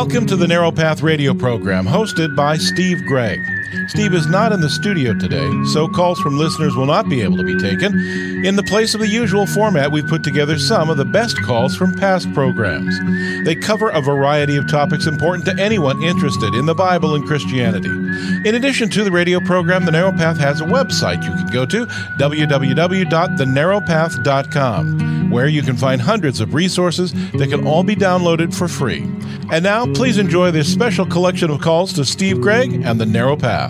Welcome to the Narrow Path radio program, hosted by Steve Gregg. Steve is not in the studio today, so calls from listeners will not be able to be taken. In the place of the usual format, we've put together some of the best calls from past programs. They cover a variety of topics important to anyone interested in the Bible and Christianity. In addition to the radio program, The Narrow Path has a website you can go to, www.thenarrowpath.com, where you can find hundreds of resources that can all be downloaded for free. And now, please enjoy this special collection of calls to Steve Gregg and The Narrow Path.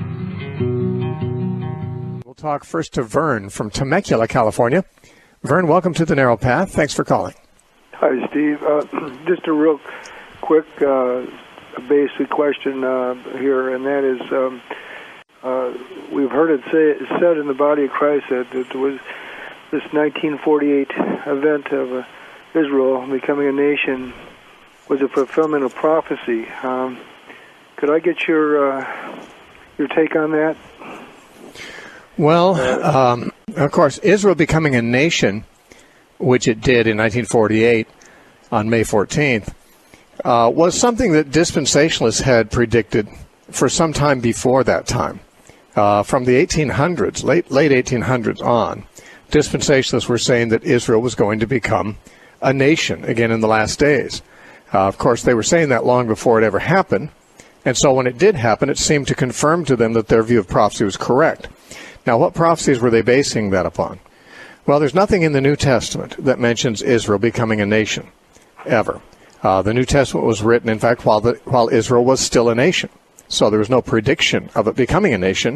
We'll talk first to Vern from Temecula, California. Vern, welcome to The Narrow Path. Thanks for calling. Hi, Steve. Just a real quick, basic question here, and that is, we've heard it said in the body of Christ that it was this 1948 event of Israel becoming a nation was a fulfillment of prophecy. Could I get your take on that? Well, of course, Israel becoming a nation, which it did in 1948 on May 14th, was something that dispensationalists had predicted for some time before that time. From the 1800s, late 1800s on, dispensationalists were saying that Israel was going to become a nation again in the last days. Of course, they were saying that long before it ever happened, and so when it did happen, it seemed to confirm to them that their view of prophecy was correct. Now, what prophecies were they basing that upon? Well, there's nothing in the New Testament that mentions Israel becoming a nation, ever. The New Testament was written, in fact, while Israel was still a nation. So there was no prediction of it becoming a nation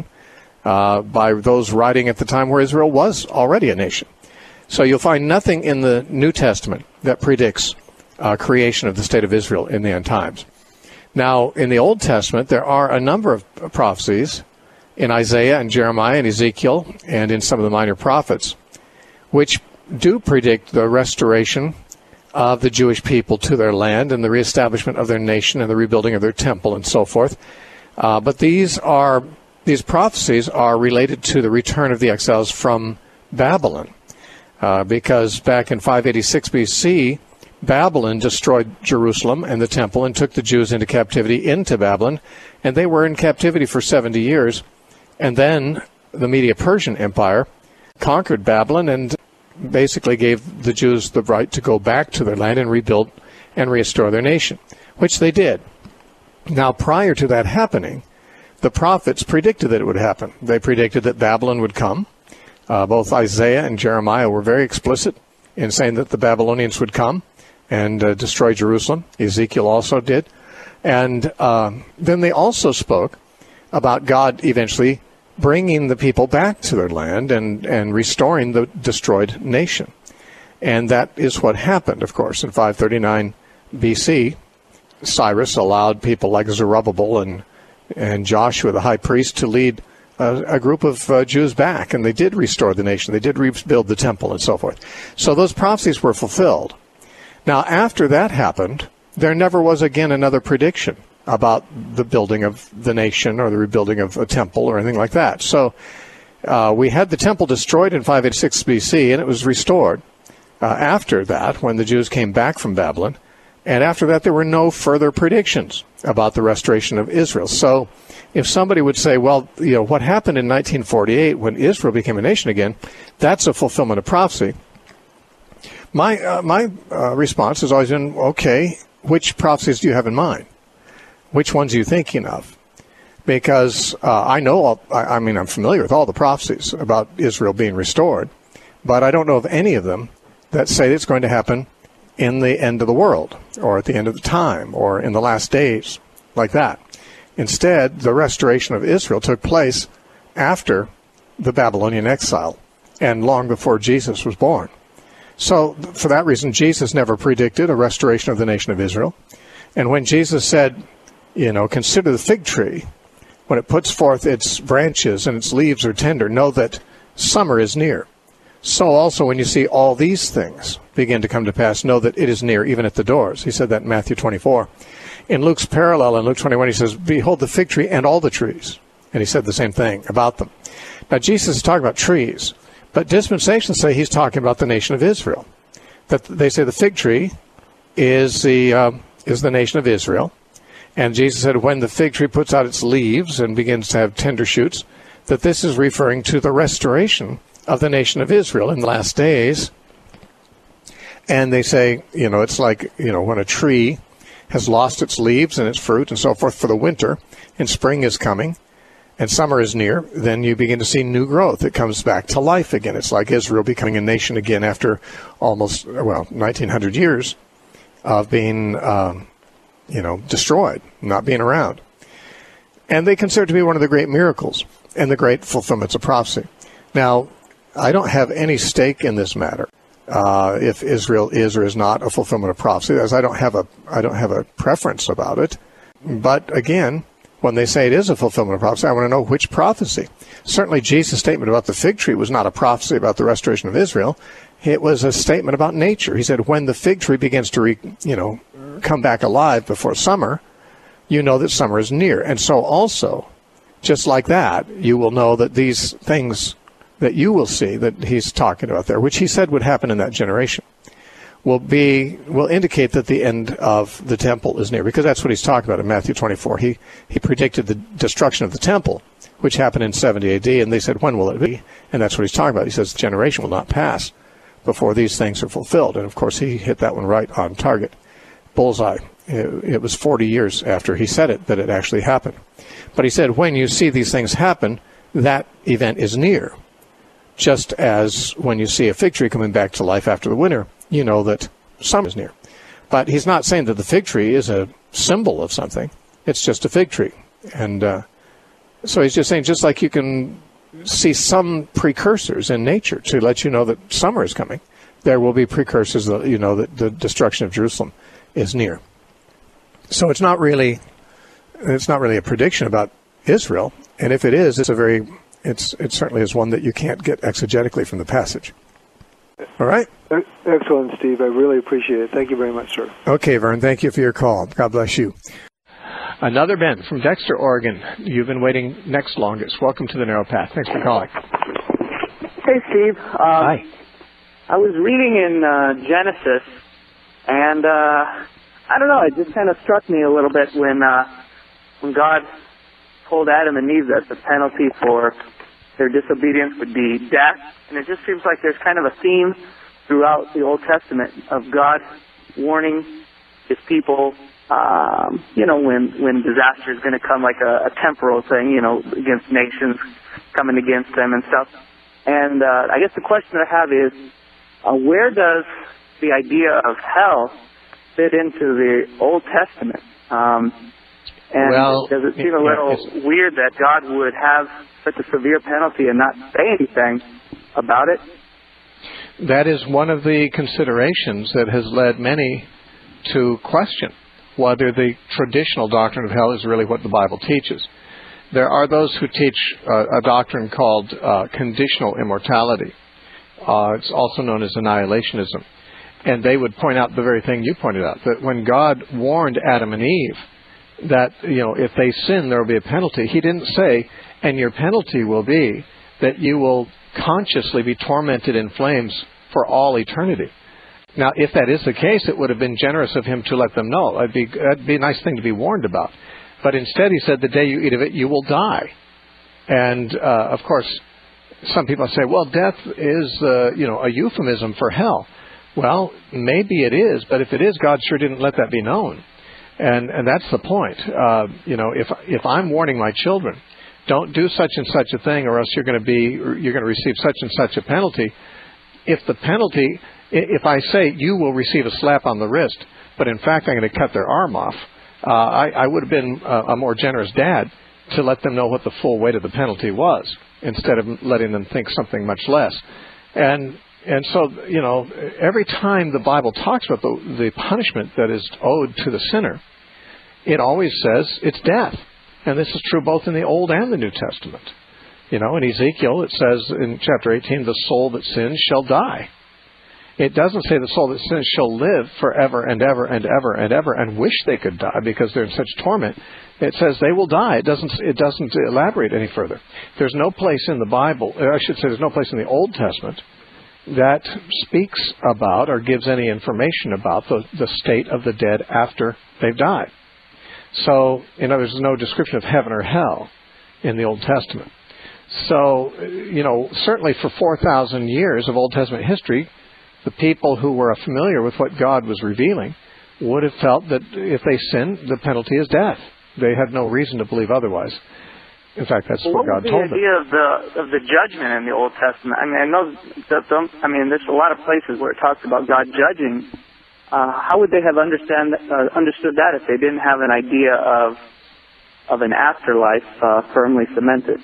by those writing at the time where Israel was already a nation. So you'll find nothing in the New Testament that predicts creation of the state of Israel in the end times. Now, in the Old Testament, there are a number of prophecies in Isaiah and Jeremiah and Ezekiel and in some of the minor prophets, which do predict the restoration of the Jewish people to their land and the reestablishment of their nation and the rebuilding of their temple and so forth. But these prophecies are related to the return of the exiles from Babylon, because back in 586 BC, Babylon destroyed Jerusalem and the temple and took the Jews into captivity into Babylon, and they were in captivity for 70 years. And then the Medo-Persian Empire conquered Babylon and basically gave the Jews the right to go back to their land and rebuild and restore their nation, which they did. Now, prior to that happening, the prophets predicted that it would happen. They predicted that Babylon would come. Both Isaiah and Jeremiah were very explicit in saying that the Babylonians would come and destroy Jerusalem. Ezekiel also did. And then they also spoke about God eventually bringing the people back to their land and restoring the destroyed nation. And that is what happened, of course. In 539 BC, Cyrus allowed people like Zerubbabel and Joshua, the high priest, to lead a group of Jews back, and they did restore the nation. They did rebuild the temple and so forth. So those prophecies were fulfilled. Now, after that happened, there never was again another prediction about the building of the nation or the rebuilding of a temple or anything like that. So we had the temple destroyed in 586 BC, and it was restored after that when the Jews came back from Babylon. And after that, there were no further predictions about the restoration of Israel. So if somebody would say, well, what happened in 1948 when Israel became a nation again, that's a fulfillment of prophecy. My response has always been, okay, which prophecies do you have in mind? Which ones are you thinking of? Because I'm familiar with all the prophecies about Israel being restored, but I don't know of any of them that say it's going to happen in the end of the world, or at the end of the time, or in the last days, like that. Instead, the restoration of Israel took place after the Babylonian exile, and long before Jesus was born. So, for that reason, Jesus never predicted a restoration of the nation of Israel. And when Jesus said, consider the fig tree, when it puts forth its branches and its leaves are tender, know that summer is near. So also when you see all these things begin to come to pass, know that it is near, even at the doors. He said that in Matthew 24. In Luke's parallel, in Luke 21, he says, behold the fig tree and all the trees. And he said the same thing about them. Now, Jesus is talking about trees, but dispensations say he's talking about the nation of Israel. That they say the fig tree is the is the nation of Israel. And Jesus said when the fig tree puts out its leaves and begins to have tender shoots, that this is referring to the restoration of the nation of Israel in the last days. And they say, it's like, when a tree has lost its leaves and its fruit and so forth for the winter, and spring is coming, and summer is near, then you begin to see new growth. It comes back to life again. It's like Israel becoming a nation again after almost, 1900 years of being, destroyed, not being around. And they consider it to be one of the great miracles and the great fulfillments of prophecy. Now, I don't have any stake in this matter. If Israel is or is not a fulfillment of prophecy, as I don't have a preference about it. But again, when they say it is a fulfillment of prophecy, I want to know which prophecy. Certainly, Jesus' statement about the fig tree was not a prophecy about the restoration of Israel. It was a statement about nature. He said, when the fig tree begins to come back alive before summer, you know that summer is near. And so also, just like that, you will know that these things that you will see that he's talking about there, which he said would happen in that generation, will indicate that the end of the temple is near, because that's what he's talking about in Matthew 24. He predicted the destruction of the temple, which happened in 70 AD, and they said, when will it be? And that's what he's talking about. He says the generation will not pass before these things are fulfilled. And of course, he hit that one right on target. Bullseye. It was 40 years after he said it that it actually happened. But he said, when you see these things happen, that event is near. Just as when you see a fig tree coming back to life after the winter, you know that summer is near. But he's not saying that the fig tree is a symbol of something. It's just a fig tree. And so he's just saying, just like you can see some precursors in nature to let you know that summer is coming, there will be precursors that that the destruction of Jerusalem is near. So it's not really a prediction about Israel. And if it is, it certainly is one that you can't get exegetically from the passage. All right? Excellent, Steve. I really appreciate it. Thank you very much, sir. Okay, Vern. Thank you for your call. God bless you. Another Ben from Dexter, Oregon. You've been waiting next longest. Welcome to the Narrow Path. Thanks for calling. Hey, Steve. Hi. I was reading in Genesis, and I don't know, it just kind of struck me a little bit when God told Adam and Eve that the penalty for their disobedience would be death. And it just seems like there's kind of a theme throughout the Old Testament of God warning his people, when disaster is going to come, like a temporal thing, against nations coming against them and stuff. And I guess the question I have is, where does the idea of hell fit into the Old Testament? And does it seem a little weird that God would have such a severe penalty and not say anything about it? That is one of the considerations that has led many to question whether the traditional doctrine of hell is really what the Bible teaches. There are those who teach a doctrine called conditional immortality. It's also known as annihilationism. And they would point out the very thing you pointed out, that when God warned Adam and Eve that, if they sin, there will be a penalty, he didn't say, and your penalty will be that you will consciously be tormented in flames for all eternity. Now, if that is the case, it would have been generous of him to let them know. That'd be a nice thing to be warned about. But instead, he said, the day you eat of it, you will die. And, of course, some people say, well, death is, a euphemism for hell. Well, maybe it is, but if it is, God sure didn't let that be known. And that's the point. If I'm warning my children, don't do such and such a thing, or else you're going to receive such and such a penalty. If I say you will receive a slap on the wrist, but in fact I'm going to cut their arm off, I would have been a more generous dad to let them know what the full weight of the penalty was, instead of letting them think something much less. And so, every time the Bible talks about the punishment that is owed to the sinner, it always says it's death. And this is true both in the Old and the New Testament. In Ezekiel, it says in chapter 18, the soul that sins shall die. It doesn't say the soul that sins shall live forever and ever and ever and ever and wish they could die because they're in such torment. It says they will die. It doesn't elaborate any further. There's no place in the Bible, or I should say there's no place in the Old Testament that speaks about or gives any information about the state of the dead after they've died. So, in other words, there's no description of heaven or hell in the Old Testament. So, certainly for 4,000 years of Old Testament history, the people who were familiar with what God was revealing would have felt that if they sinned, the penalty is death. They had no reason to believe otherwise. In fact, that's what God told them. What was the idea of the judgment in the Old Testament? I mean, I know that there's a lot of places where it talks about God judging. How would they have understood that if they didn't have an idea of an afterlife firmly cemented?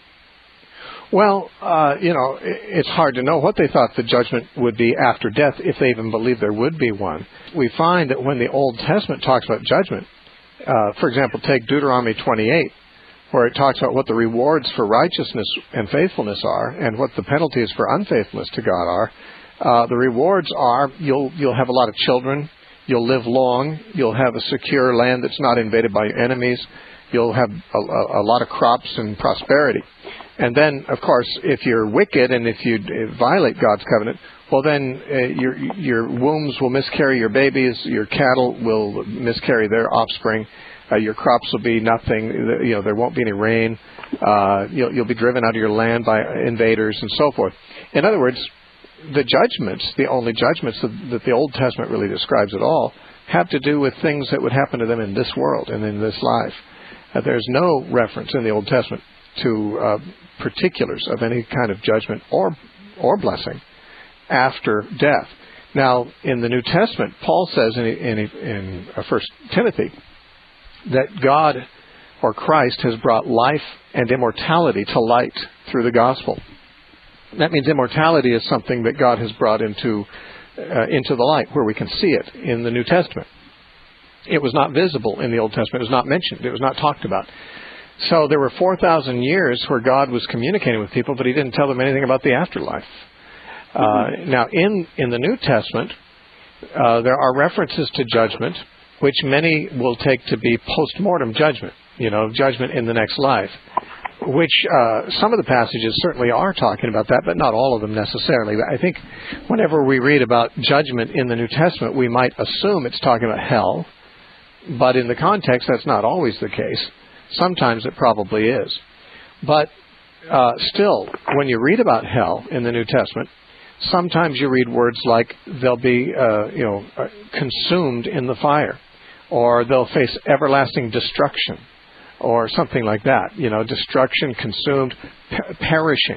Well, it's hard to know what they thought the judgment would be after death, if they even believed there would be one. We find that when the Old Testament talks about judgment, for example, take Deuteronomy 28, where it talks about what the rewards for righteousness and faithfulness are, and what the penalties for unfaithfulness to God are. The rewards are you'll have a lot of children, you'll live long, you'll have a secure land that's not invaded by enemies, you'll have a lot of crops and prosperity. And then, of course, if you're wicked and if you violate God's covenant, well, then your wombs will miscarry your babies, your cattle will miscarry their offspring, your crops will be nothing, there won't be any rain, you'll be driven out of your land by invaders and so forth. In other words, the judgments, the only judgments that the Old Testament really describes at all, have to do with things that would happen to them in this world and in this life. There's no reference in the Old Testament to particulars of any kind of judgment or blessing after death. Now, in the New Testament, Paul says in 1 Timothy that God or Christ has brought life and immortality to light through the gospel. That means immortality is something that God has brought into the light, where we can see it in the New Testament. It was not visible in the Old Testament. It was not mentioned. It was not talked about. So there were 4,000 years where God was communicating with people, but he didn't tell them anything about the afterlife. Now, in the New Testament, there are references to judgment, which many will take to be post-mortem judgment, judgment in the next life, which some of the passages certainly are talking about that, but not all of them necessarily. I think whenever we read about judgment in the New Testament, we might assume it's talking about hell, but in the context, that's not always the case. Sometimes it probably is. But still, when you read about hell in the New Testament, sometimes you read words like they'll be consumed in the fire, or they'll face everlasting destruction, or something like that. Destruction, consumed, perishing.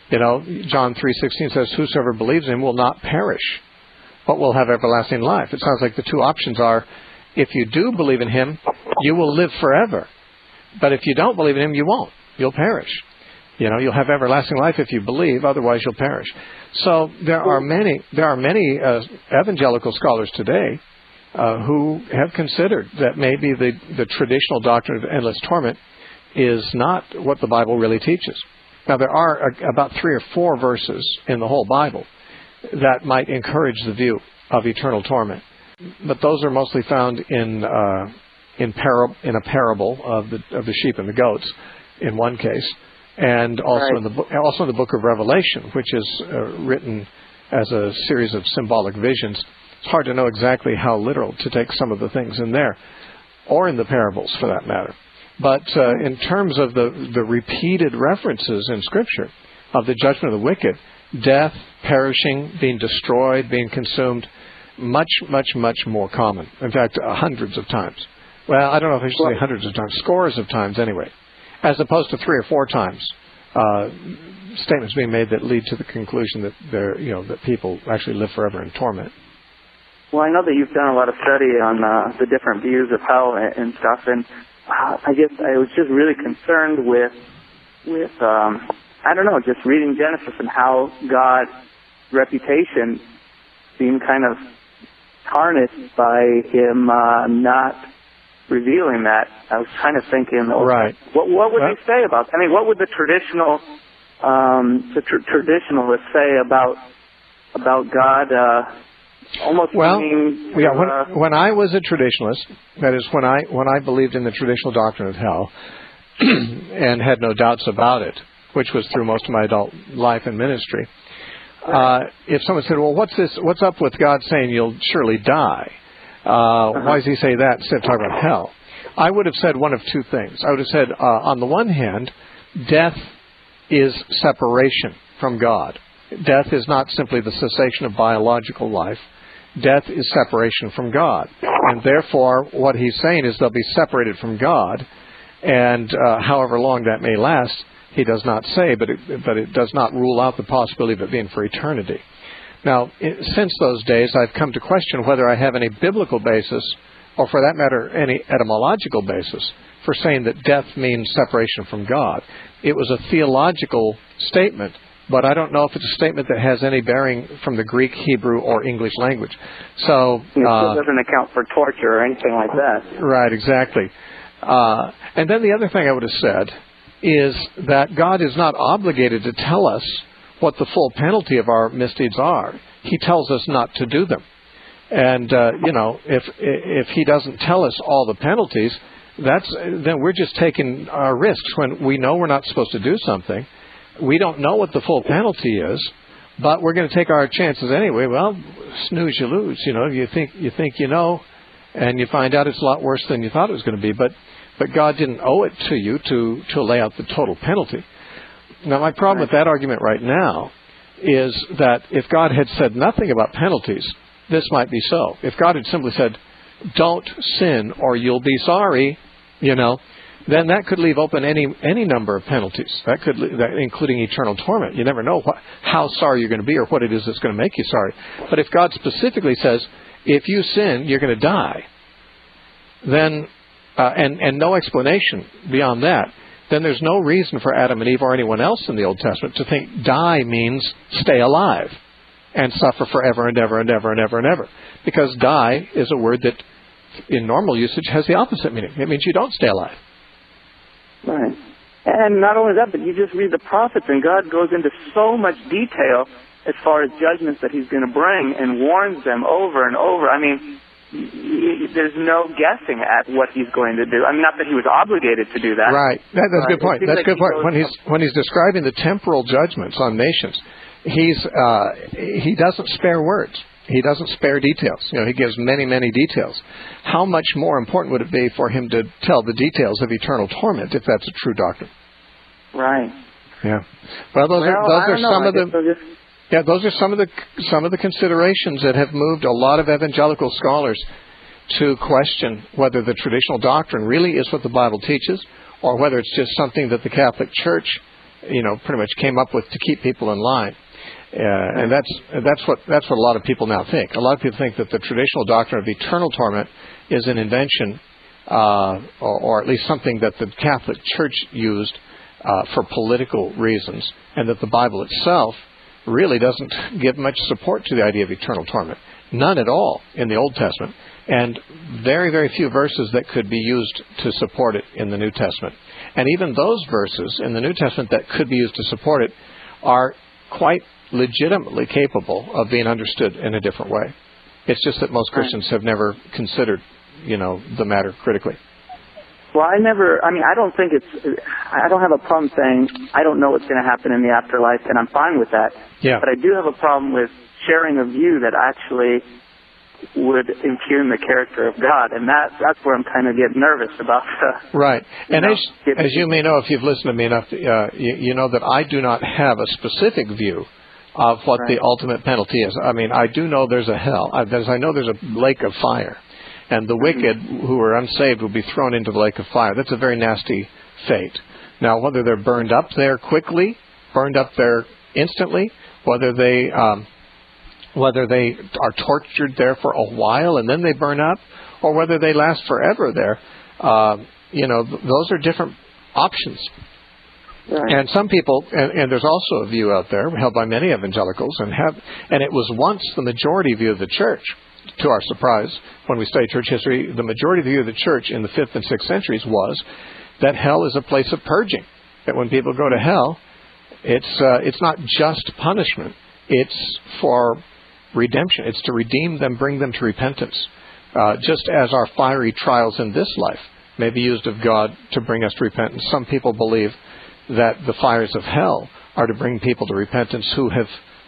John 3:16 says, "Whosoever believes in him will not perish, but will have everlasting life." It sounds like the two options are, if you do believe in him, you will live forever. But if you don't believe in him, you won't. You'll perish. You'll have everlasting life if you believe, otherwise you'll perish. So there are many evangelical scholars today who have considered that maybe the traditional doctrine of endless torment is not what the Bible really teaches. Now, there are about 3 or 4 verses in the whole Bible that might encourage the view of eternal torment, but those are mostly found in a parable of the sheep and the goats, in one case, and also in the book of Revelation, which is written as a series of symbolic visions. It's hard to know exactly how literal to take some of the things in there, or in the parables for that matter. But in terms of the repeated references in Scripture of the judgment of the wicked, death, perishing, being destroyed, being consumed, much, much, much more common. In fact, hundreds of times. Well, I don't know if I should say hundreds of times, scores of times anyway, as opposed to 3 or 4 times. Statements being made that lead to the conclusion that that people actually live forever in torment. Well, I know that you've done a lot of study on the different views of hell and stuff, and I guess I was just really concerned with I don't know, just reading Genesis and how God's reputation seemed kind of tarnished by him not revealing that. I was kind of thinking, right. What would they say about? I mean, what would the traditionalists say about God? When I was a traditionalist, that is, when I believed in the traditional doctrine of hell and had no doubts about it, which was through most of my adult life and ministry, if someone said, well, what's up with God saying you'll surely die? Why does he say that instead of talking about hell? I would have said one of two things. I would have said, on the one hand, death is separation from God. Death is not simply the cessation of biological life. Death is separation from God. And therefore, what he's saying is they'll be separated from God, and however long that may last, he does not say, but it does not rule out the possibility of it being for eternity. Now, since those days, I've come to question whether I have any biblical basis, or for that matter, any etymological basis, for saying that death means separation from God. It was a theological statement, but I don't know if it's a statement that has any bearing from the Greek, Hebrew, or English language. So it still doesn't account for torture or anything like that. Right, exactly. And then the other thing I would have said is that God is not obligated to tell us what the full penalty of our misdeeds are. He tells us not to do them. And, if he doesn't tell us all the penalties, then we're just taking our risks when we know we're not supposed to do something. We don't know what the full penalty is, but we're going to take our chances anyway. Well, snooze, you lose. You think you know, and you find out it's a lot worse than you thought it was going to be. But God didn't owe it to you to lay out the total penalty. Now, my problem with that argument right now is that if God had said nothing about penalties, this might be so. If God had simply said, don't sin or you'll be sorry, then that could leave open any number of penalties, including eternal torment. You never know how sorry you're going to be or what it is that's going to make you sorry. But if God specifically says, if you sin, you're going to die, then and no explanation beyond that, then there's no reason for Adam and Eve or anyone else in the Old Testament to think die means stay alive and suffer forever and ever and ever and ever and ever. Because die is a word that in normal usage has the opposite meaning. It means you don't stay alive. Right. And not only that, but you just read the prophets and God goes into so much detail as far as judgments that he's going to bring and warns them over and over. I mean, there's no guessing at what he's going to do. I mean, not that he was obligated to do that. Right. That's a good point. That's a good point. When he's describing the temporal judgments on nations, he doesn't spare words. He doesn't spare details. He gives many, many details. How much more important would it be for him to tell the details of eternal torment if that's a true doctrine? Right. Yeah. Well, those are some of the considerations that have moved a lot of evangelical scholars to question whether the traditional doctrine really is what the Bible teaches, or whether it's just something that the Catholic Church, pretty much came up with to keep people in line. And that's what a lot of people now think. A lot of people think that the traditional doctrine of eternal torment is an invention, or at least something that the Catholic Church used for political reasons, and that the Bible itself really doesn't give much support to the idea of eternal torment. None at all in the Old Testament, and very, very few verses that could be used to support it in the New Testament. And even those verses in the New Testament that could be used to support it are quite legitimately capable of being understood in a different way. It's just that most Christians have never considered, the matter critically. Well, I don't have a problem saying I don't know what's going to happen in the afterlife, and I'm fine with that. Yeah. But I do have a problem with sharing a view that actually would impugn the character of God, and that's where I'm kind of getting nervous about. Right. And as you may know, if you've listened to me enough, you know that I do not have a specific view of what the ultimate penalty is. I mean, I do know there's a hell. I know there's a lake of fire. And the wicked who are unsaved will be thrown into the lake of fire. That's a very nasty fate. Now, whether they're burned up there quickly, burned up there instantly, whether they are tortured there for a while and then they burn up, or whether they last forever there, those are different options. Right. And some people, and there's also a view out there held by many evangelicals, and it was once the majority view of the church. To our surprise, when we study church history, the majority view of the church in the 5th and 6th centuries was that hell is a place of purging. That when people go to hell, it's not just punishment; it's for redemption. It's to redeem them, bring them to repentance. Just as our fiery trials in this life may be used of God to bring us to repentance, some people believe that the fires of hell are to bring people to repentance who have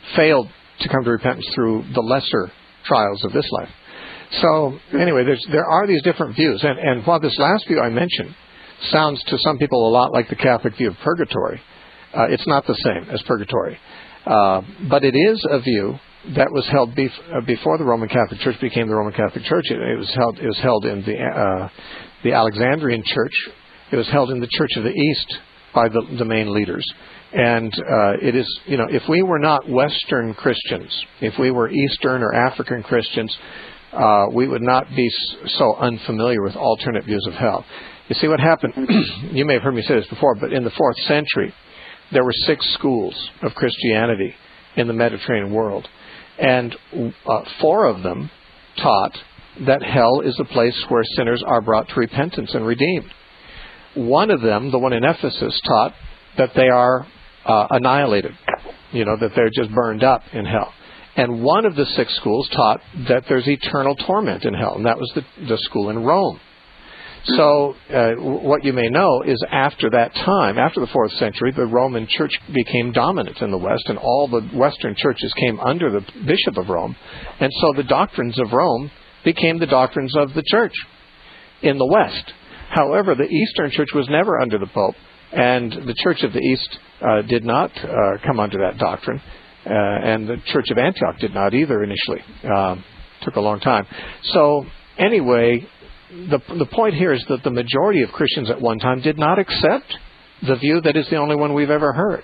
failed to come to repentance through the lesser trials of this life. So anyway, there are these different views. And while this last view I mentioned sounds to some people a lot like the Catholic view of purgatory, it's not the same as purgatory. But it is a view that was held before the Roman Catholic Church became the Roman Catholic Church. It was held in the Alexandrian Church. It was held in the Church of the East by the main leaders. And it is, if we were not Western Christians, if we were Eastern or African Christians, we would not be so unfamiliar with alternate views of hell. You see what happened, you may have heard me say this before, but in the 4th century, there were 6 schools of Christianity in the Mediterranean world. And 4 of them taught that hell is a place where sinners are brought to repentance and redeemed. One of them, the one in Ephesus, taught that they are annihilated, that they're just burned up in hell. And one of the 6 schools taught that there's eternal torment in hell, and that was the school in Rome. So what you may know is after that time, after the 4th century, the Roman Church became dominant in the West, and all the Western churches came under the Bishop of Rome. And so the doctrines of Rome became the doctrines of the Church in the West. However, the Eastern Church was never under the Pope, and the Church of the East did not come under that doctrine, and the Church of Antioch did not either initially. Took a long time. So anyway, the point here is that the majority of Christians at one time did not accept the view that is the only one we've ever heard.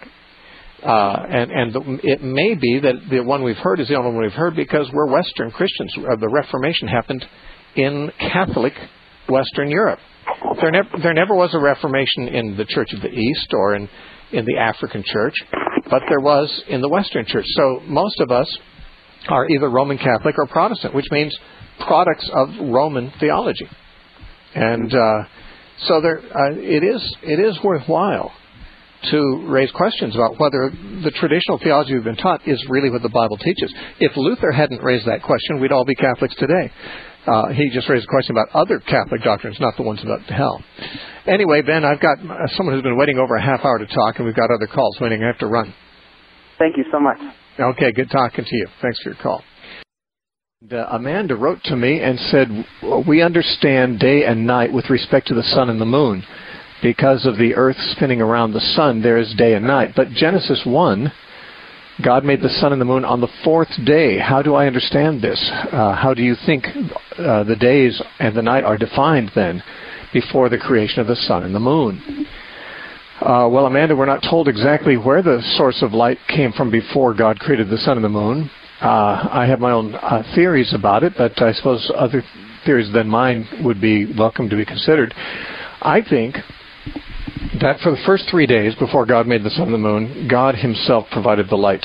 It may be that the one we've heard is the only one we've heard because we're Western Christians. The Reformation happened in Catholic Western Europe. There never was a Reformation in the Church of the East or in the African Church, but there was in the Western Church. So most of us are either Roman Catholic or Protestant, which means products of Roman theology. And so it is worthwhile to raise questions about whether the traditional theology we've been taught is really what the Bible teaches. If Luther hadn't raised that question, we'd all be Catholics today. He just raised a question about other Catholic doctrines, not the ones about hell. Anyway, Ben, I've got someone who's been waiting over a half hour to talk, and we've got other calls waiting. I have to run. Thank you so much. Okay, good talking to you. Thanks for your call. Amanda wrote to me and said, we understand day and night with respect to the sun and the moon. Because of the earth spinning around the sun, there is day and night. But Genesis 1, God made the sun and the moon on the 4th day. How do I understand this? How do you think the days and the night are defined then before the creation of the sun and the moon? Well, Amanda, we're not told exactly where the source of light came from before God created the sun and the moon. I have my own theories about it, but I suppose other theories than mine would be welcome to be considered. I think that for the first 3 days before God made the sun and the moon, God himself provided the light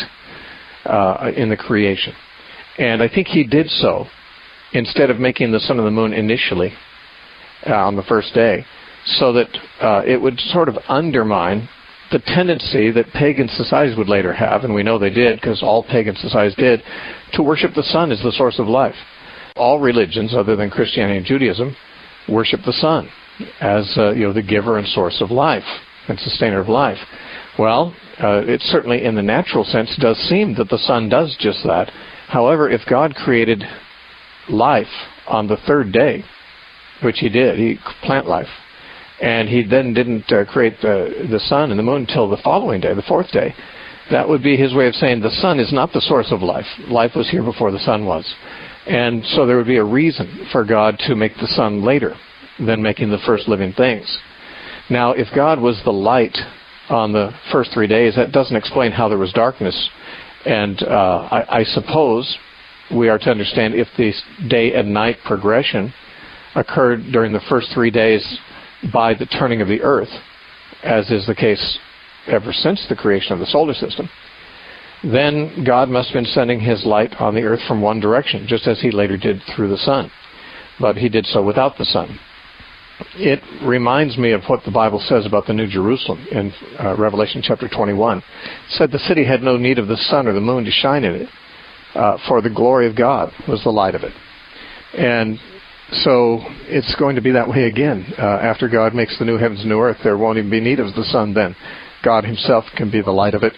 in the creation. And I think he did so instead of making the sun and the moon initially on the first day, so that it would sort of undermine the tendency that pagan societies would later have, and we know they did because all pagan societies did, to worship the sun as the source of life. All religions other than Christianity and Judaism worship the sun as the giver and source of life and sustainer of life. Well, it certainly in the natural sense does seem that the sun does just that. However, if God created life on the 3rd day, which he did, plant life, and he then didn't create the sun and the moon until the following day, the 4th day, that would be his way of saying the sun is not the source of life. Life was here before the sun was. And so there would be a reason for God to make the sun later than making the first living things. Now, if God was the light on the first 3 days, that doesn't explain how there was darkness. And I suppose we are to understand if the day and night progression occurred during the first 3 days by the turning of the earth, as is the case ever since the creation of the solar system, then God must have been sending his light on the earth from one direction, just as he later did through the sun. But he did so without the sun. It reminds me of what the Bible says about the New Jerusalem in Revelation chapter 21. It said the city had no need of the sun or the moon to shine in it, for the glory of God was the light of it. And so it's going to be that way again. After God makes the new heavens and new earth, there won't even be need of the sun then. God himself can be the light of it.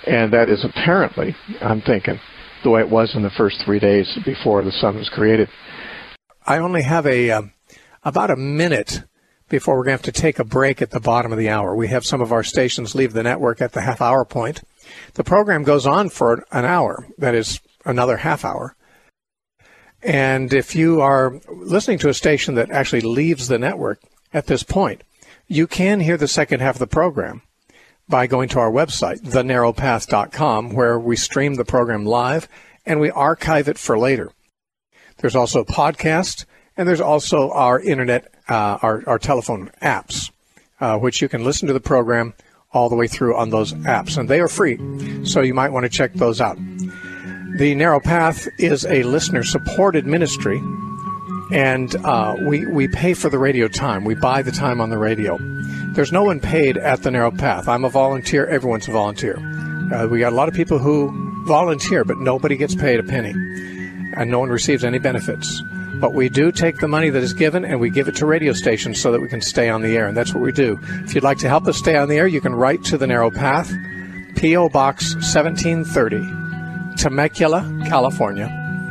And that is apparently, I'm thinking, the way it was in the first 3 days before the sun was created. I only have about a minute before we're going to have to take a break at the bottom of the hour. We have some of our stations leave the network at the half-hour point. The program goes on for an hour, that is another half hour. And if you are listening to a station that actually leaves the network at this point, you can hear the second half of the program by going to our website, thenarrowpath.com, where we stream the program live and we archive it for later. There's also a podcast, and there's also our internet, our telephone apps, which you can listen to the program all the way through on those apps, and they are free, so you might want to check those out. The Narrow Path is a listener-supported ministry, and we pay for the radio time. We buy the time on the radio. There's no one paid at the Narrow Path. I'm a volunteer. Everyone's a volunteer. We got a lot of people who volunteer, but nobody gets paid a penny, and no one receives any benefits. But we do take the money that is given and we give it to radio stations so that we can stay on the air, and that's what we do. If you'd like to help us stay on the air, you can write to the Narrow Path, P.O. Box 1730, Temecula, California,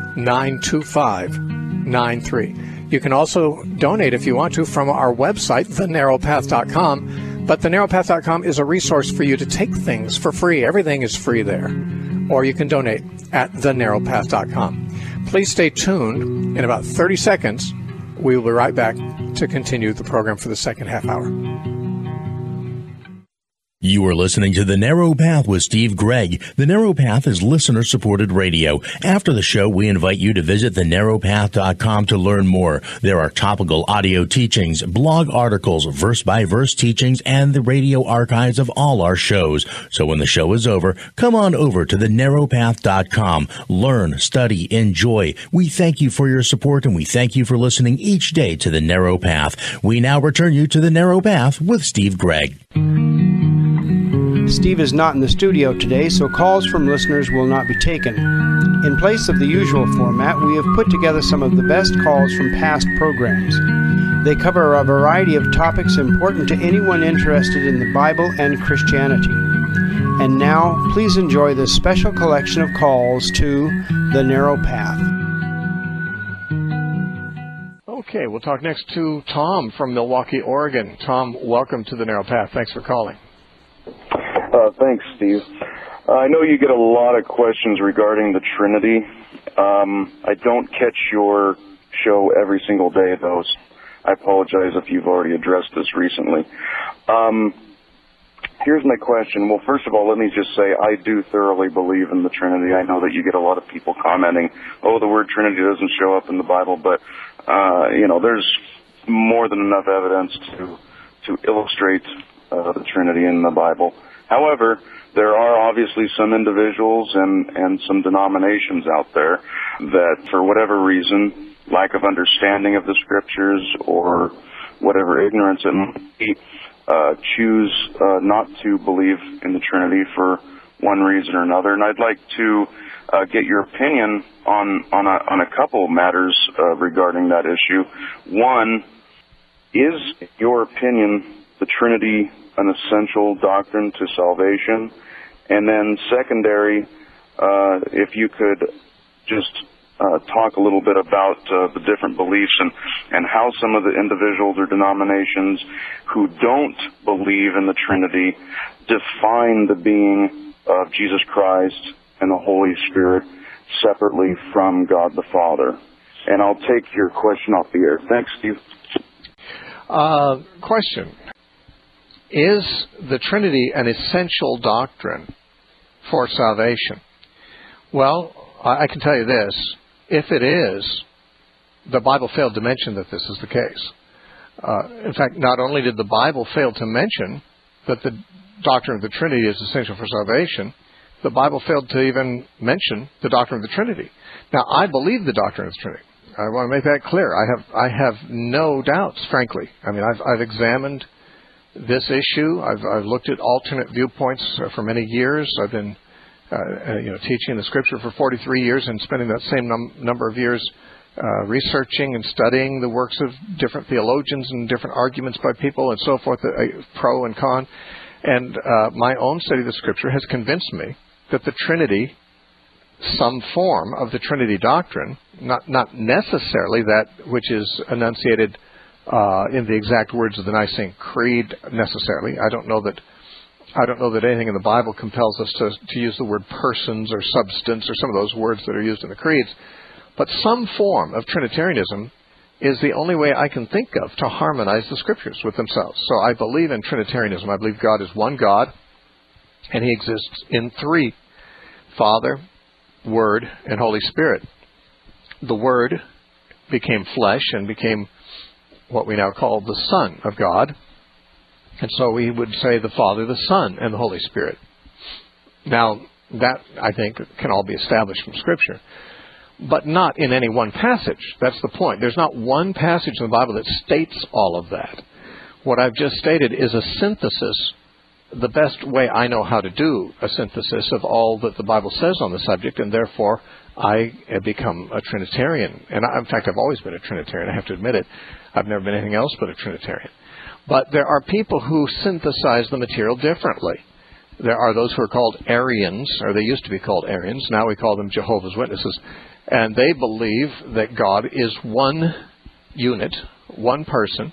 92593. You can also donate if you want to from our website, thenarrowpath.com. But thenarrowpath.com is a resource for you to take things for free. Everything is free there. Or you can donate at thenarrowpath.com. Please stay tuned. In about 30 seconds, we will be right back to continue the program for the second half hour. You are listening to The Narrow Path with Steve Gregg. The Narrow Path is listener-supported radio. After the show, we invite you to visit thenarrowpath.com to learn more. There are topical audio teachings, blog articles, verse-by-verse teachings, and the radio archives of all our shows. So when the show is over, come on over to thenarrowpath.com. Learn, study, enjoy. We thank you for your support, and we thank you for listening each day to The Narrow Path. We now return you to The Narrow Path with Steve Gregg. Steve is not in the studio today, so calls from listeners will not be taken. In place of the usual format, we have put together some of the best calls from past programs. They cover a variety of topics important to anyone interested in the Bible and Christianity. And now, please enjoy this special collection of calls to The Narrow Path. Okay, we'll talk next to Tom from Milwaukee, Oregon. Tom, welcome to The Narrow Path. Thanks for calling. Thanks, Steve. I know you get a lot of questions regarding the Trinity. I don't catch your show every single day, though. I apologize if you've already addressed this recently. Here's my question. Well, first of all, let me just say I do thoroughly believe in the Trinity. I know that you get a lot of people commenting, oh, the word Trinity doesn't show up in the Bible, but, there's more than enough evidence to illustrate the Trinity in the Bible. However, there are obviously some individuals and some denominations out there that, for whatever reason, lack of understanding of the Scriptures or whatever ignorance it might be, choose not to believe in the Trinity for one reason or another. And I'd like to get your opinion on a couple of matters regarding that issue. One, is your opinion the Trinity an essential doctrine to salvation? And then secondary, if you could just talk a little bit about the different beliefs and how some of the individuals or denominations who don't believe in the Trinity define the being of Jesus Christ and the Holy Spirit separately from God the Father. And I'll take your question off the air. Thanks, Steve. Question. Is the Trinity an essential doctrine for salvation? Well, I can tell you this. If it is, the Bible failed to mention that this is the case. In fact, not only did the Bible fail to mention that the doctrine of the Trinity is essential for salvation, the Bible failed to even mention the doctrine of the Trinity. Now, I believe the doctrine of the Trinity. I want to make that clear. I have no doubts, frankly. I mean, I've examined this issue. I've looked at alternate viewpoints for many years. I've been teaching the Scripture for 43 years and spending that same number of years researching and studying the works of different theologians and different arguments by people and so forth, pro and con. And my own study of the Scripture has convinced me that the Trinity, some form of the Trinity doctrine, not necessarily that which is enunciated in the exact words of the Nicene Creed necessarily. I don't know that anything in the Bible compels us to use the word persons or substance or some of those words that are used in the creeds. But some form of Trinitarianism is the only way I can think of to harmonize the Scriptures with themselves. So I believe in Trinitarianism. I believe God is one God, and He exists in three: Father, Word, and Holy Spirit. The Word became flesh and became what we now call the Son of God. And so we would say the Father, the Son, and the Holy Spirit. Now, that, I think, can all be established from Scripture, but not in any one passage. That's the point. There's not one passage in the Bible that states all of that. What I've just stated is a synthesis, the best way I know how to do a synthesis of all that the Bible says on the subject, and therefore I have become a Trinitarian. And in fact, I've always been a Trinitarian. I have to admit it. I've never been anything else but a Trinitarian. But there are people who synthesize the material differently. There are those who are called Arians, or they used to be called Arians. Now we call them Jehovah's Witnesses. And they believe that God is one unit, one person,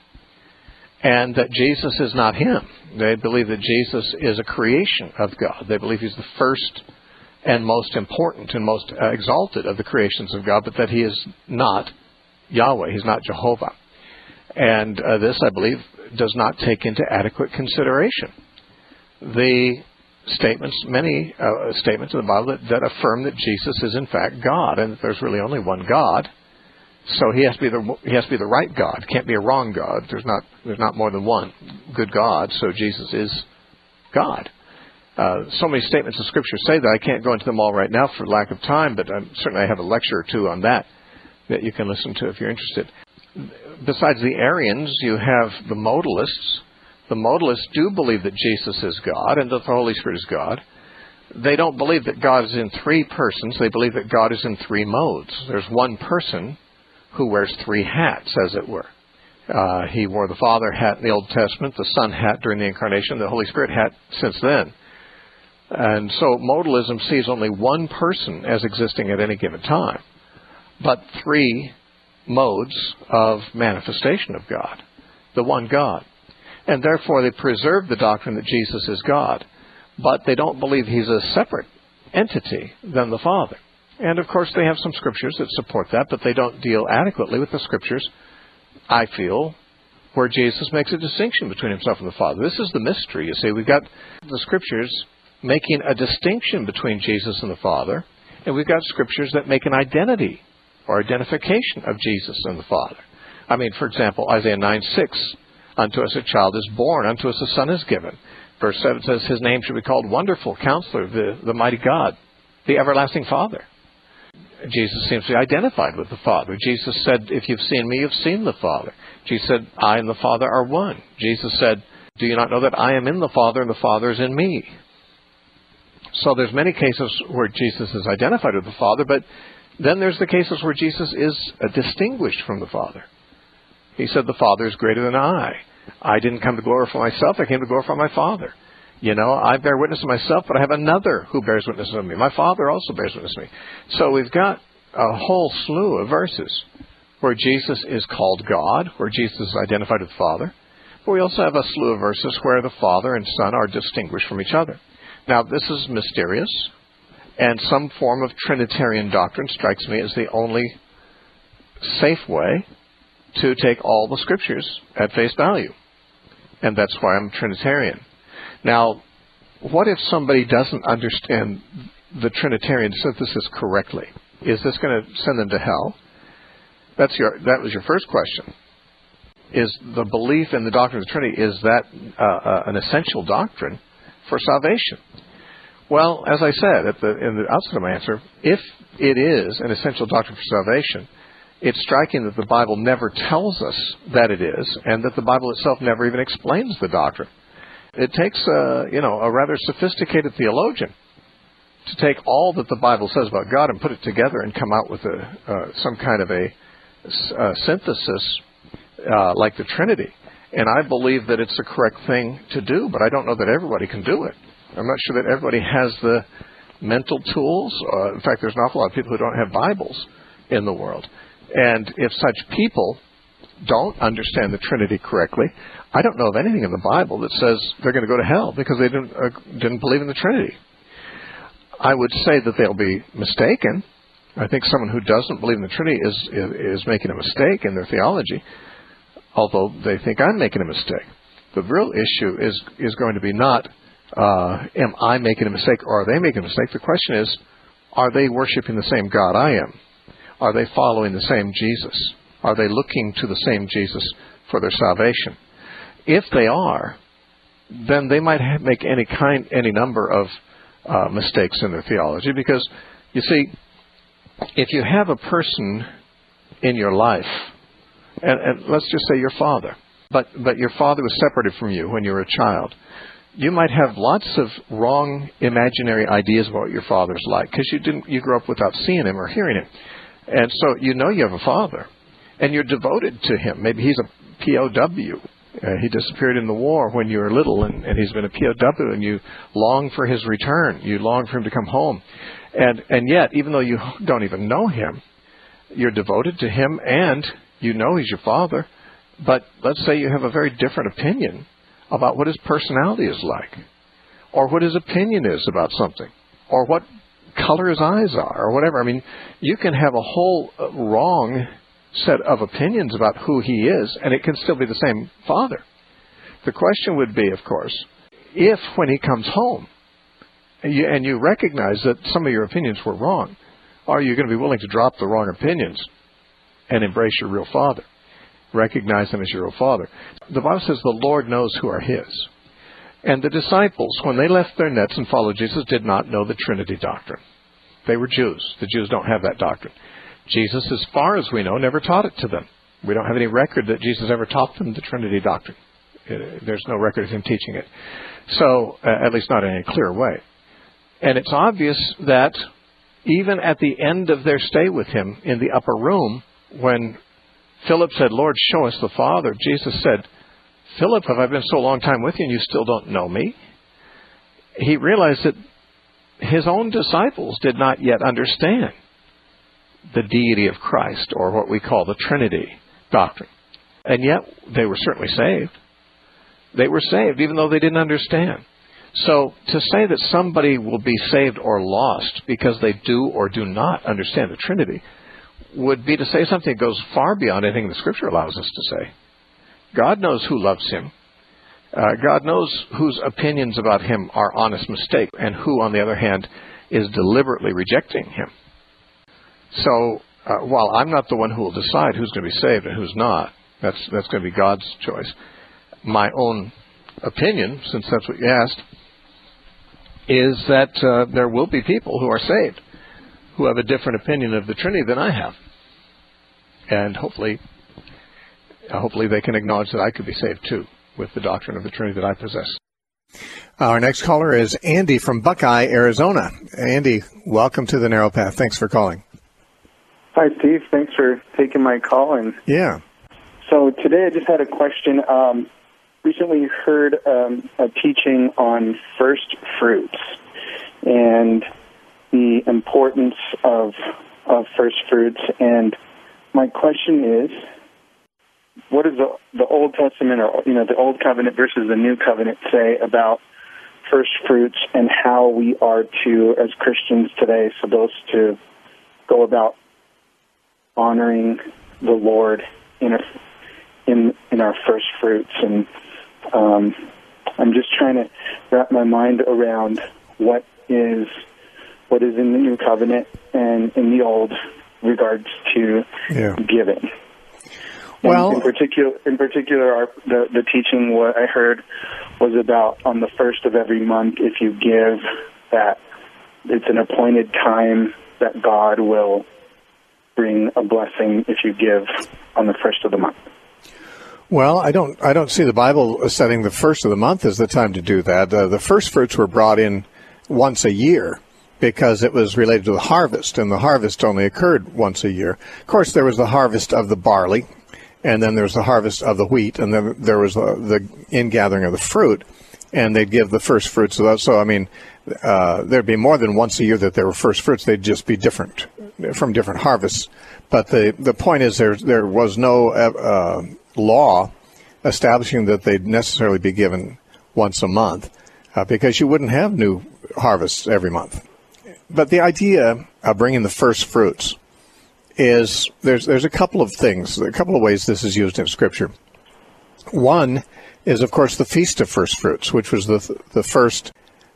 and that Jesus is not Him. They believe that Jesus is a creation of God. They believe He's the first and most important and most exalted of the creations of God, but that He is not Yahweh. He's not Jehovah. And this, I believe, does not take into adequate consideration the statements, many statements in the Bible that affirm that Jesus is in fact God, and that there's really only one God. So He has to be the right God. Can't be a wrong God. There's not more than one good God. So Jesus is God. So many statements of Scripture say that. I can't go into them all right now for lack of time, but certainly I have a lecture or two on that you can listen to if you're interested. Besides the Arians, you have the modalists. The modalists do believe that Jesus is God and that the Holy Spirit is God. They don't believe that God is in three persons. They believe that God is in three modes. There's one person who wears three hats, as it were. He wore the Father hat in the Old Testament, the Son hat during the Incarnation, the Holy Spirit hat since then. And so modalism sees only one person as existing at any given time, but three modes of manifestation of God, the one God. And therefore they preserve the doctrine that Jesus is God, but they don't believe He's a separate entity than the Father. And of course they have some Scriptures that support that, but they don't deal adequately with the Scriptures, I feel, where Jesus makes a distinction between Himself and the Father. This is the mystery, you see. We've got the Scriptures making a distinction between Jesus and the Father, and we've got Scriptures that make an identity or identification of Jesus and the Father. I mean, for example, Isaiah 9:6, unto us a child is born, unto us a son is given. Verse 7 says, His name shall be called Wonderful, Counselor, the Mighty God, the Everlasting Father. Jesus seems to be identified with the Father. Jesus said, if you've seen me, you've seen the Father. Jesus said, I and the Father are one. Jesus said, do you not know that I am in the Father and the Father is in me? So there's many cases where Jesus is identified with the Father, but then there's the cases where Jesus is distinguished from the Father. He said, the Father is greater than I. I didn't come to glorify myself. I came to glorify my Father. You know, I bear witness of myself, but I have another who bears witness of me. My Father also bears witness of me. So we've got a whole slew of verses where Jesus is called God, where Jesus is identified with the Father. But we also have a slew of verses where the Father and Son are distinguished from each other. Now, this is mysterious, and some form of Trinitarian doctrine strikes me as the only safe way to take all the Scriptures at face value. And that's why I'm Trinitarian. Now, what if somebody doesn't understand the Trinitarian synthesis correctly? Is this going to send them to hell? That was your first question. Is the belief in the doctrine of the Trinity, is that an essential doctrine for salvation? Well, as I said in the outset of my answer, if it is an essential doctrine for salvation, it's striking that the Bible never tells us that it is, and that the Bible itself never even explains the doctrine. It takes a rather sophisticated theologian to take all that the Bible says about God and put it together and come out with some kind of a synthesis like the Trinity. And I believe that it's the correct thing to do, but I don't know that everybody can do it. I'm not sure that everybody has mental tools. In fact, there's an awful lot of people who don't have Bibles in the world. And if such people don't understand the Trinity correctly, I don't know of anything in the Bible that says they're going to go to hell because they didn't believe in the Trinity. I would say that they'll be mistaken. I think someone who doesn't believe in the Trinity is making a mistake in their theology, although they think I'm making a mistake. The real issue is going to be not, am I making a mistake or are they making a mistake? The question is, are they worshiping the same God I am? Are they following the same Jesus? Are they looking to the same Jesus for their salvation? If they are, then they might make any number of mistakes in their theology, because, you see, if you have a person in your life, and let's just say your father, but your father was separated from you when you were a child, you might have lots of wrong imaginary ideas about what your father's like, because you grew up without seeing him or hearing him. And so you know you have a father, and you're devoted to him. Maybe he's a POW. He disappeared in the war when you were little, and he's been a POW, and you long for his return. You long for him to come home. And yet, even though you don't even know him, you're devoted to him, and you know he's your father. But let's say you have a very different opinion about what his personality is like, or what his opinion is about something, or what color his eyes are, or whatever. I mean, you can have a whole wrong set of opinions about who he is, and it can still be the same father. The question would be, of course, if when he comes home, and you recognize that some of your opinions were wrong, are you going to be willing to drop the wrong opinions and embrace your real father? Recognize him as your real father. The Bible says the Lord knows who are his. And the disciples, when they left their nets and followed Jesus, did not know the Trinity doctrine. They were Jews. The Jews don't have that doctrine. Jesus, as far as we know, never taught it to them. We don't have any record that Jesus ever taught them the Trinity doctrine. There's no record of him teaching it. So, at least not in any clear way. And it's obvious that even at the end of their stay with him in the upper room, when Philip said, "Lord, show us the Father," Jesus said, "Philip, have I been so long time with you and you still don't know me?" He realized that his own disciples did not yet understand the deity of Christ, or what we call the Trinity doctrine. And yet, they were certainly saved. They were saved, even though they didn't understand. So, to say that somebody will be saved or lost because they do or do not understand the Trinity would be to say something that goes far beyond anything the Scripture allows us to say. God knows who loves him. God knows whose opinions about him are honest mistakes, and who, on the other hand, is deliberately rejecting him. So, while I'm not the one who will decide who's going to be saved and who's not, that's going to be God's choice. My own opinion, since that's what you asked, is that there will be people who are saved who have a different opinion of the Trinity than I have. And hopefully they can acknowledge that I could be saved too with the doctrine of the Trinity that I possess. Our next caller is Andy from Buckeye, Arizona. Andy, welcome to the Narrow Path. Thanks for calling. Hi, Steve. Thanks for taking my call. Yeah. So today I just had a question. Recently heard a teaching on first fruits and the importance of first fruits. And my question is, what does the Old Testament, or the Old Covenant versus the New Covenant, say about first fruits, and how we are to, as Christians today, supposed to go about honoring the Lord in our first fruits? And I'm just trying to wrap my mind around what is in the New Covenant and in the Old regards to giving. Well, in particular, the teaching what I heard was about on the first of every month, if you give, that it's an appointed time that God will bring a blessing if you give on the first of the month. Well, I don't see the Bible setting the first of the month as the time to do that. The first fruits were brought in once a year because it was related to the harvest, and the harvest only occurred once a year. Of course, there was the harvest of the barley, and then there was the harvest of the wheat, and then there was the ingathering of the fruit. and they'd give the first fruits of those. So, I mean, there'd be more than once a year that there were first fruits. They'd just be different from different harvests. But the point is there was no law establishing that they'd necessarily be given once a month, because you wouldn't have new harvests every month. But the idea of bringing the first fruits is there's a couple of things, a couple of ways this is used in Scripture. One is, of course, the Feast of First Fruits, which was the first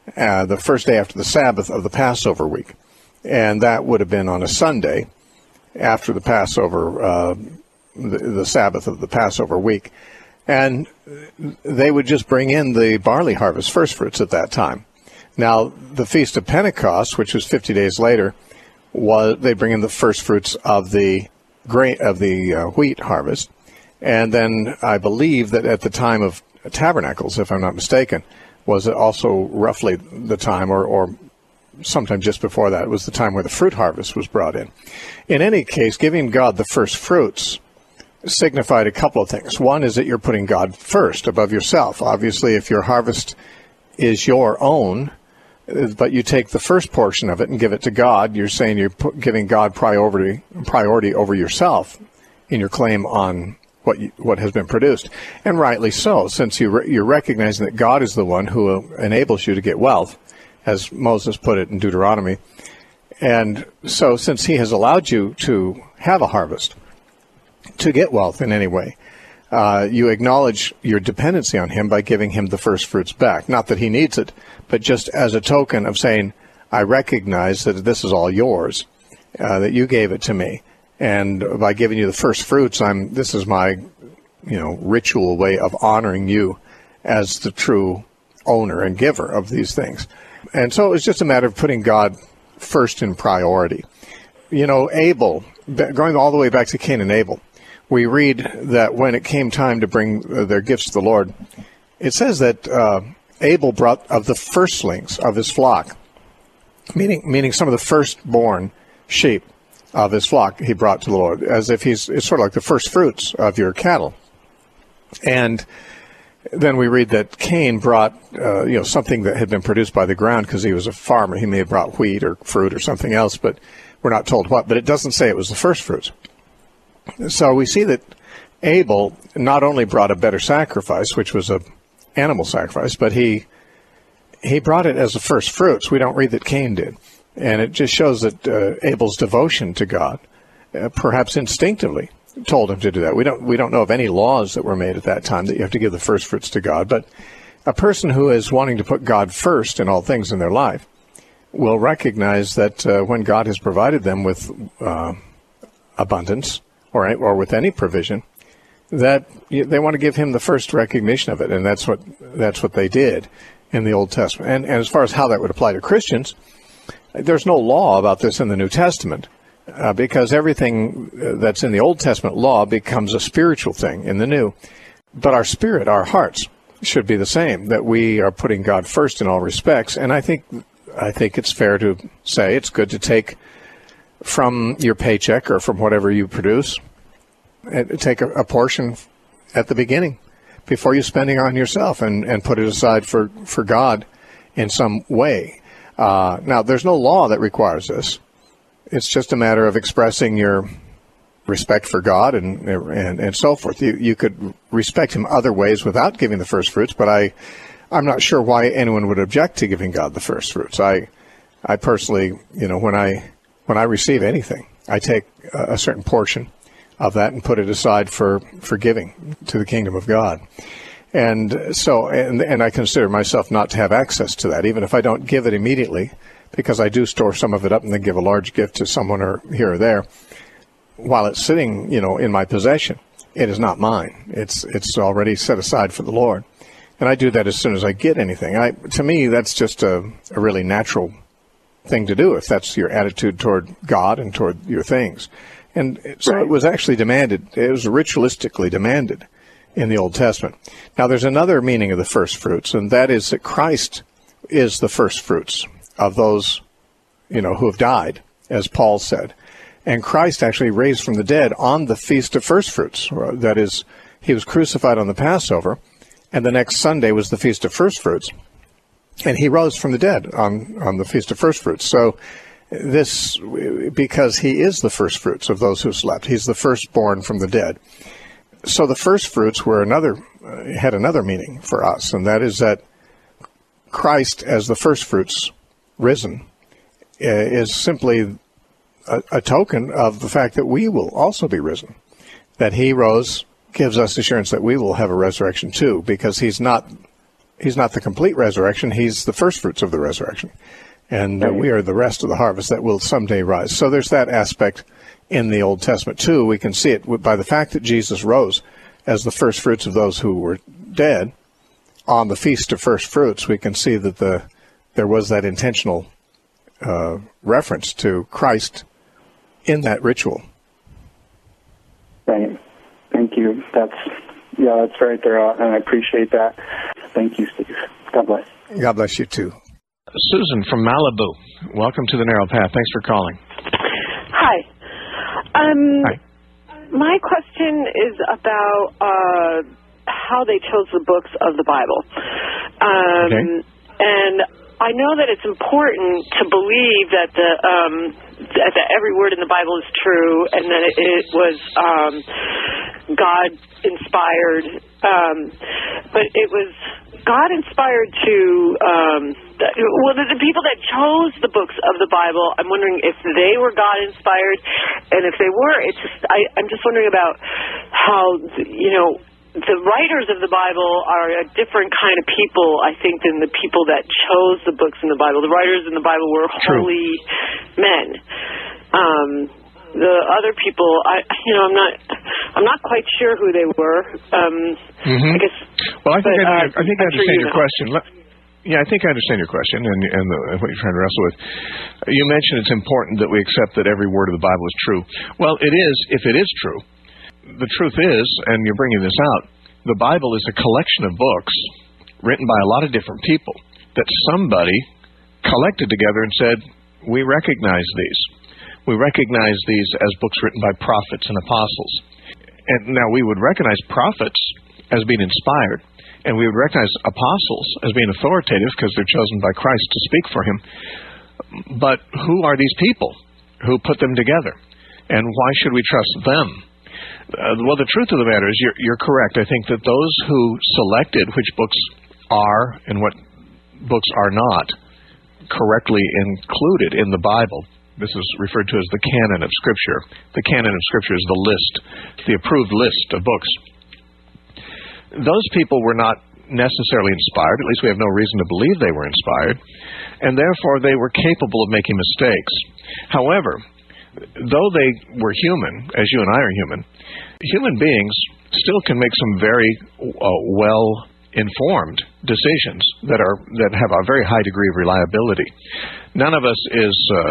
day after the Sabbath of the Passover week, and that would have been on a Sunday after the Passover, the Sabbath of the Passover week. And they would just bring in the barley harvest, first fruits, at that time. Now, the Feast of Pentecost, which was 50 days later, they bring in the first fruits of the wheat harvest. And then I believe that at the time of Tabernacles, if I'm not mistaken, was also roughly the time, or sometime just before that, it was the time where the fruit harvest was brought in. In any case, giving God the first fruits signified a couple of things. One is that you're putting God first above yourself. Obviously, if your harvest is your own, but you take the first portion of it and give it to God, you're saying you're giving God priority over yourself in your claim on what has been produced. And rightly so, since you're recognizing that God is the one who enables you to get wealth, as Moses put it in Deuteronomy. And so since he has allowed you to have a harvest, to get wealth in any way, you acknowledge your dependency on him by giving him the first fruits back. Not that he needs it, but just as a token of saying, I recognize that this is all yours, that you gave it to me. And by giving you the first fruits, this is my, ritual way of honoring you as the true owner and giver of these things. And so it was just a matter of putting God first in priority. Abel, going all the way back to Cain and Abel, we read that when it came time to bring their gifts to the Lord, it says that Abel brought of the firstlings of his flock, meaning some of the firstborn sheep of his flock he brought to the Lord, as if it's sort of like the first fruits of your cattle. And then we read that Cain brought something that had been produced by the ground, because he was a farmer. He may have brought wheat or fruit or something else, but we're not told what. But it doesn't say it was the first fruits. So we see that Abel not only brought a better sacrifice, which was an animal sacrifice, but he brought it as the first fruits. We don't read that Cain did. And it just shows that Abel's devotion to God, perhaps instinctively, told him to do that. We don't know of any laws that were made at that time that you have to give the first fruits to God. But a person who is wanting to put God first in all things in their life will recognize that when God has provided them with abundance, or with any provision, that they want to give him the first recognition of it, and that's what they did in the Old Testament. And as far as how that would apply to Christians, there's no law about this in the New Testament, because everything that's in the Old Testament law becomes a spiritual thing in the New. But our spirit, our hearts, should be the same, that we are putting God first in all respects. And I think it's fair to say it's good to take from your paycheck or from whatever you produce, take a portion at the beginning before you're spending on yourself, and put it aside for God in some way. Now, there's no law that requires this. It's just a matter of expressing your respect for God and so forth. You could respect him other ways without giving the first fruits, but I'm not sure why anyone would object to giving God the first fruits. I personally, when I receive anything, I take a certain portion of that and put it aside for giving to the kingdom of God. And so, and I consider myself not to have access to that, even if I don't give it immediately, because I do store some of it up and then give a large gift to someone or here or there. While it's sitting, in my possession, it is not mine. It's already set aside for the Lord. And I do that as soon as I get anything. To me, that's just a really natural thing to do, if that's your attitude toward God and toward your things. And so it was actually demanded. It was ritualistically demanded in the Old Testament. Now, there's another meaning of the first fruits, and that is that Christ is the first fruits of those, who have died, as Paul said. And Christ actually raised from the dead on the Feast of First Fruits. That is, he was crucified on the Passover, and the next Sunday was the Feast of First Fruits. And he rose from the dead on the Feast of First Fruits. So this, because he is the first fruits of those who slept. He's the firstborn from the dead. So the first fruits were had another meaning for us, and that is that Christ as the first fruits risen is simply a token of the fact that we will also be risen. That he rose gives us assurance that we will have a resurrection too, because he's not the complete resurrection, he's the first fruits of the resurrection. And we are the rest of the harvest that will someday rise. So there's that aspect in the Old Testament too. We can see it by the fact that Jesus rose as the first fruits of those who were dead on the Feast of First Fruits. We can see that there was that intentional reference to Christ in that ritual. Right. Thank you. That's very thorough, and I appreciate that. Thank you, Steve. God bless. God bless you too. Susan from Malibu, welcome to the Narrow Path. Thanks for calling. Hi. Hi. My question is about how they chose the books of the Bible. Okay. And I know that it's important to believe that that every word in the Bible is true, and that it was God inspired. But it was God inspired to the people that chose the books of the Bible. I'm wondering if they were God inspired, and if they were, I'm just wondering about how the writers of the Bible are a different kind of people, I think, than the people that chose the books in the Bible. The writers in the Bible were holy men. The other people, I'm not quite sure who they were. I guess. Well, I think I understand your question. Yeah, I think I understand your question and what you're trying to wrestle with. You mentioned it's important that we accept that every word of the Bible is true. Well, it is if it is true. The truth is, and you're bringing this out, the Bible is a collection of books written by a lot of different people that somebody collected together and said, we recognize these. We recognize these as books written by prophets and apostles. And now we would recognize prophets as being inspired, and we would recognize apostles as being authoritative because they're chosen by Christ to speak for him. But who are these people who put them together? And why should we trust them? Well, the truth of the matter is you're correct. I think that those who selected which books are and what books are not correctly included in the Bible, this is referred to as the canon of Scripture. The canon of Scripture is the list, the approved list of books. Those people were not necessarily inspired. At least we have no reason to believe they were inspired. And therefore, they were capable of making mistakes. However, though they were human, as you and I are human beings still can make some very well-informed decisions that have a very high degree of reliability. None of us is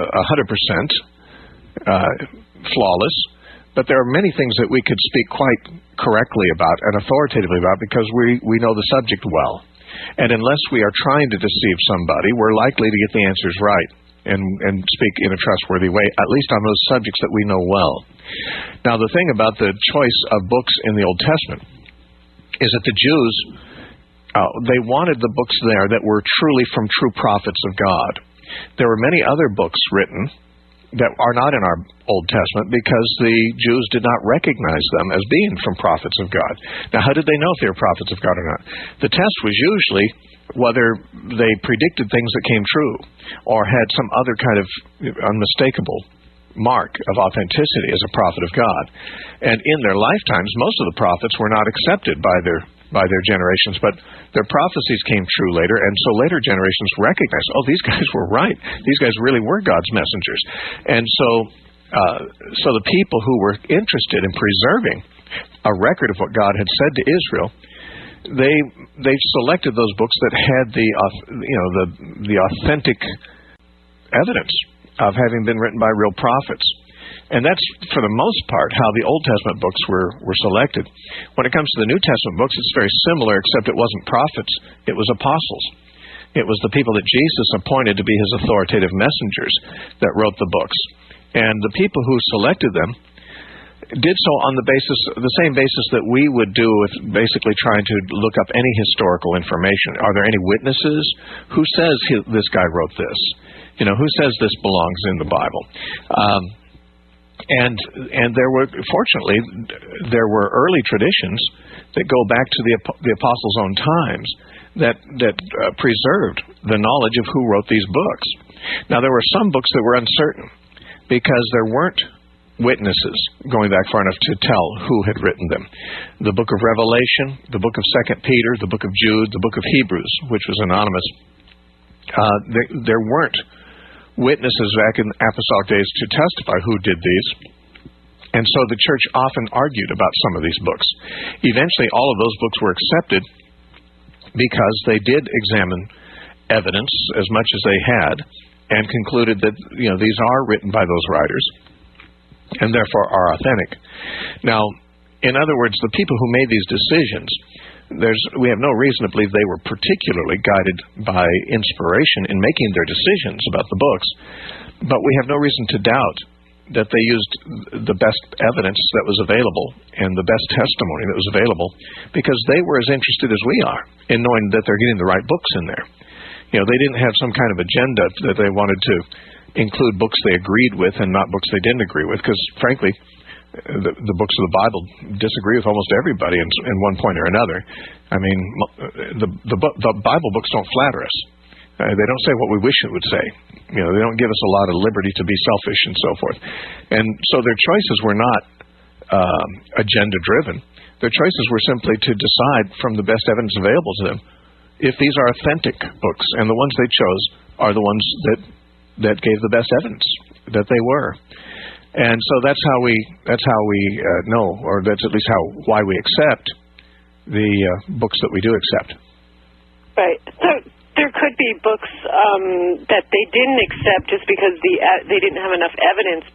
100% flawless, but there are many things that we could speak quite correctly about and authoritatively about because we know the subject well. And unless we are trying to deceive somebody, we're likely to get the answers right and speak in a trustworthy way, at least on those subjects that we know well. Now, the thing about the choice of books in the Old Testament is that the Jews, they wanted the books there that were truly from true prophets of God. There were many other books written that are not in our Old Testament because the Jews did not recognize them as being from prophets of God. Now, how did they know if they were prophets of God or not? The test was usually whether they predicted things that came true or had some other kind of unmistakable mark of authenticity as a prophet of God. And in their lifetimes, most of the prophets were not accepted by their generations, but their prophecies came true later, and so later generations recognized, oh, these guys were right. These guys really were God's messengers. And so the people who were interested in preserving a record of what God had said to Israel, they selected those books that had the authentic evidence of having been written by real prophets. And that's, for the most part, how the Old Testament books were selected. When it comes to the New Testament books, it's very similar, except it wasn't prophets, it was apostles. It was the people that Jesus appointed to be his authoritative messengers that wrote the books. And the people who selected them, did so on the same basis that we would do with basically trying to look up any historical information. Are there any witnesses? Who says this guy wrote this? Who says this belongs in the Bible? And there were, fortunately, there were early traditions that go back to the apostles' own times that preserved the knowledge of who wrote these books. Now, there were some books that were uncertain because there weren't witnesses going back far enough to tell who had written them. The book of Revelation, the book of 2 Peter, the book of Jude, the book of Hebrews, which was anonymous, there weren't witnesses back in apostolic days to testify who did these. And so the church often argued about some of these books. Eventually, all of those books were accepted because they did examine evidence as much as they had and concluded that these are written by those writers and therefore are authentic. Now, in other words, the people who made these decisions, we have no reason to believe they were particularly guided by inspiration in making their decisions about the books, but we have no reason to doubt that they used the best evidence that was available and the best testimony that was available because they were as interested as we are in knowing that they're getting the right books in there. They didn't have some kind of agenda that they wanted to include books they agreed with and not books they didn't agree with, because frankly, the books of the Bible disagree with almost everybody in one point or another. I mean, the Bible books don't flatter us. They don't say what we wish it would say. They don't give us a lot of liberty to be selfish and so forth. And so their choices were not agenda-driven. Their choices were simply to decide from the best evidence available to them if these are authentic books, and the ones they chose are the ones that gave the best evidence that they were. And so that's how we know, or that's at least why we accept the books that we do accept. Right. So there could be books that they didn't accept just because they didn't have enough evidence,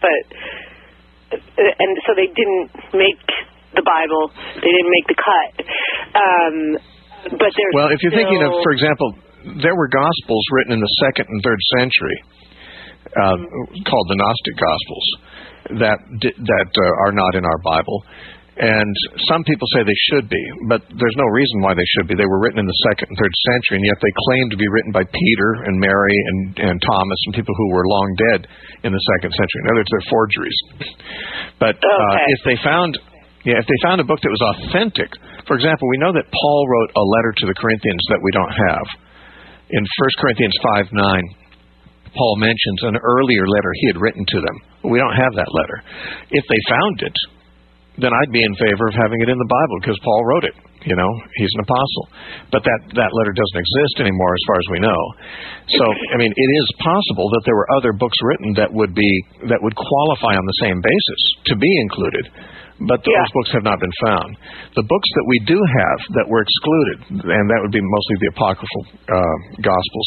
and so they didn't make the Bible. They didn't make the cut. But well, if you're thinking of, for example, there were Gospels written in the 2nd and 3rd century called the Gnostic Gospels that are not in our Bible. And some people say they should be, but there's no reason why they should be. They were written in the 2nd and 3rd century, and yet they claim to be written by Peter and Mary and Thomas and people who were long dead in the 2nd century. In other words, they're forgeries. But if they found a book that was authentic, for example, we know that Paul wrote a letter to the Corinthians that we don't have. In 1 Corinthians 5:9, Paul mentions an earlier letter he had written to them. We don't have that letter. If they found it, then I'd be in favor of having it in the Bible because Paul wrote it. He's an apostle. But that letter doesn't exist anymore as far as we know. So, I mean, it is possible that there were other books written that would qualify on the same basis to be included. But those books have not been found. The books that we do have that were excluded, and that would be mostly the apocryphal Gospels,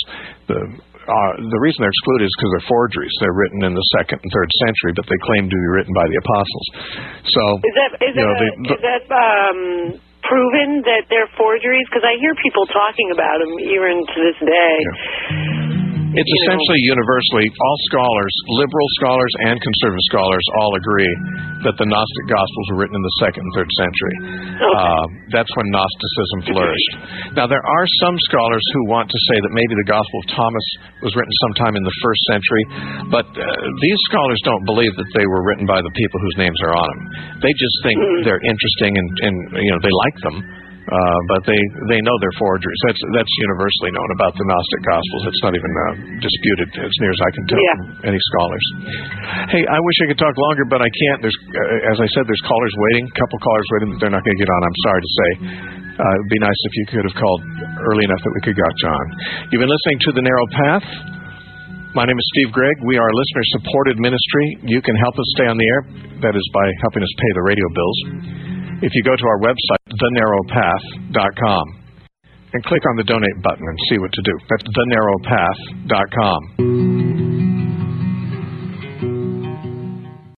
the reason they're excluded is because they're forgeries. They're written in the 2nd and 3rd century, but they claim to be written by the apostles. So, is that proven that they're forgeries? Because I hear people talking about them even to this day. Yeah. It's essentially universally, all scholars, liberal scholars and conservative scholars, all agree that the Gnostic Gospels were written in the 2nd and 3rd century. Okay. That's when Gnosticism flourished. Now, there are some scholars who want to say that maybe the Gospel of Thomas was written sometime in the 1st century, but these scholars don't believe that they were written by the people whose names are on them. They just think they're interesting and they like them. But they know they're forgeries. That's universally known about the Gnostic Gospels. It's not even disputed as near as I can tell from any scholars. Hey, I wish I could talk longer, but I can't. There's, as I said, there's callers waiting. A couple callers waiting that they're not going to get on. I'm sorry to say. It would be nice if you could have called early enough that we could got you on. You've been listening to The Narrow Path. My name is Steve Gregg. We are a listener-supported ministry. You can help us stay on the air. That is by helping us pay the radio bills. If you go to our website, thenarrowpath.com, and click on the donate button and see what to do. That's thenarrowpath.com.